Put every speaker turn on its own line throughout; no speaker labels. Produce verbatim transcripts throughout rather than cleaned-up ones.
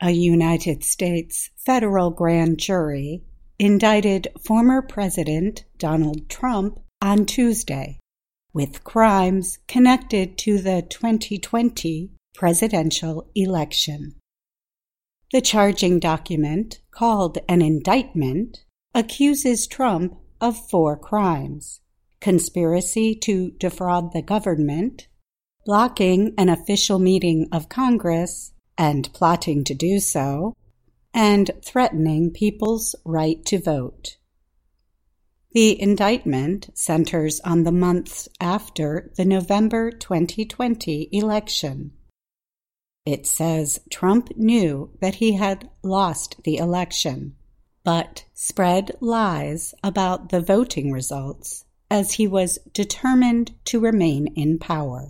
A United States federal grand jury indicted former President Donald Trump on Tuesday with crimes connected to the twenty twenty presidential election. The charging document, called an indictment, accuses Trump of four crimes: conspiracy to defraud the government, blocking an official meeting of Congress and plotting to do so, and threatening people's right to vote. The indictment centers on the months after the November twenty twenty election. It says Trump knew that he had lost the election, but spread lies about the voting results as he was determined to remain in power.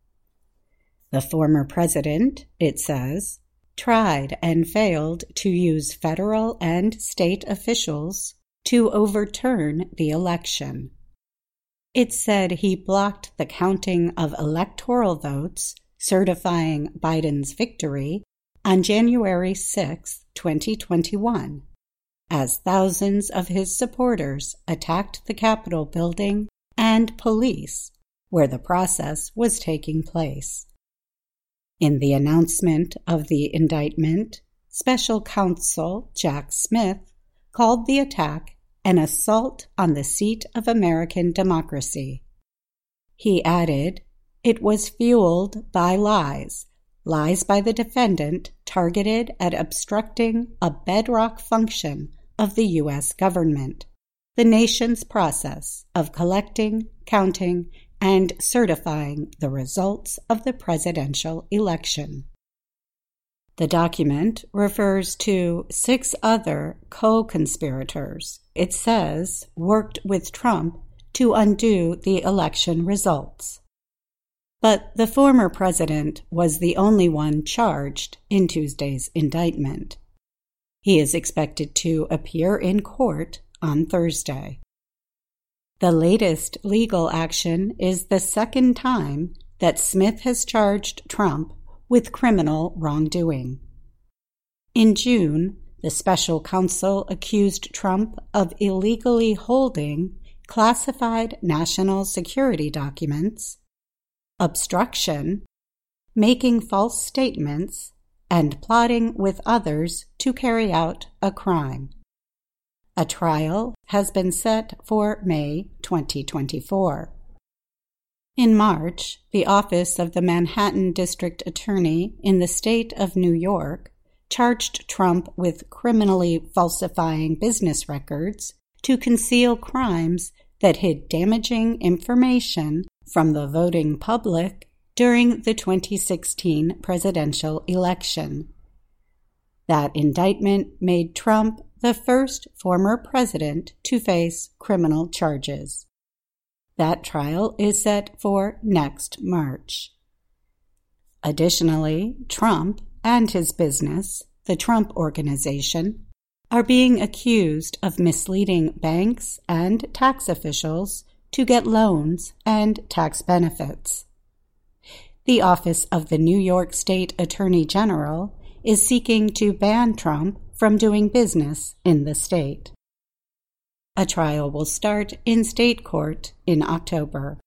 The former president, it says, tried and failed to use federal and state officials to overturn the election. It said he blocked the counting of electoral votes certifying Biden's victory on January sixth, twenty twenty-one, as thousands of his supporters attacked the Capitol building and police where the process was taking place. In the announcement of the indictment, Special Counsel Jack Smith called the attack an assault on the seat of American democracy. He added, "It was fueled by lies, lies by the defendant targeted at obstructing a bedrock function of the U S government, the nation's process of collecting, counting, and certifying the results of the presidential election." The document refers to six other co-conspirators it says worked with Trump to undo the election results. But the former president was the only one charged in Tuesday's indictment. He is expected to appear in court on Thursday. The latest legal action is the second time that Smith has charged Trump with criminal wrongdoing. In June, the special counsel accused Trump of illegally holding classified national security documents, obstruction, making false statements, and plotting with others to carry out a crime. A trial has been set for May twenty twenty-four. In March, the Office of the Manhattan District Attorney in the state of New York charged Trump with criminally falsifying business records to conceal crimes that hid damaging information from the voting public during the twenty sixteen presidential election. That indictment made Trump the first former president to face criminal charges. That trial is set for next March. Additionally, Trump and his business, the Trump Organization, are being accused of misleading banks and tax officials to get loans and tax benefits. The Office of the New York State Attorney General is seeking to ban Trump from doing business in the state. A trial will start in state court in October.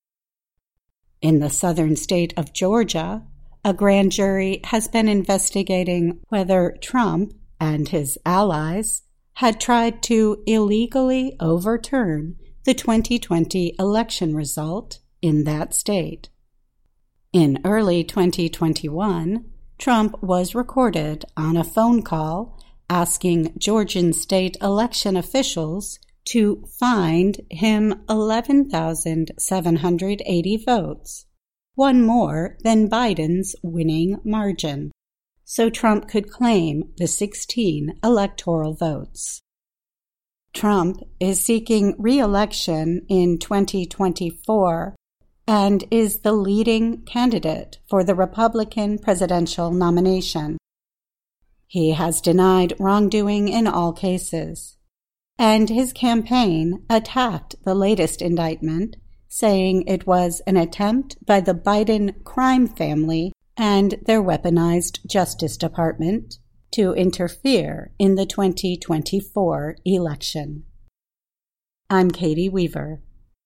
In the southern state of Georgia, a grand jury has been investigating whether Trump and his allies had tried to illegally overturn the twenty twenty election result in that state. In early twenty twenty-one, Trump was recorded on a phone call asking Georgian state election officials to find him eleven thousand seven hundred eighty votes, one more than Biden's winning margin, so Trump could claim the sixteen electoral votes. Trump is seeking re-election in twenty twenty-four and is the leading candidate for the Republican presidential nomination. He has denied wrongdoing in all cases, and his campaign attacked the latest indictment, saying it was an attempt by the Biden crime family and their weaponized Justice Department to interfere in the twenty twenty-four election. I'm Katie Weaver.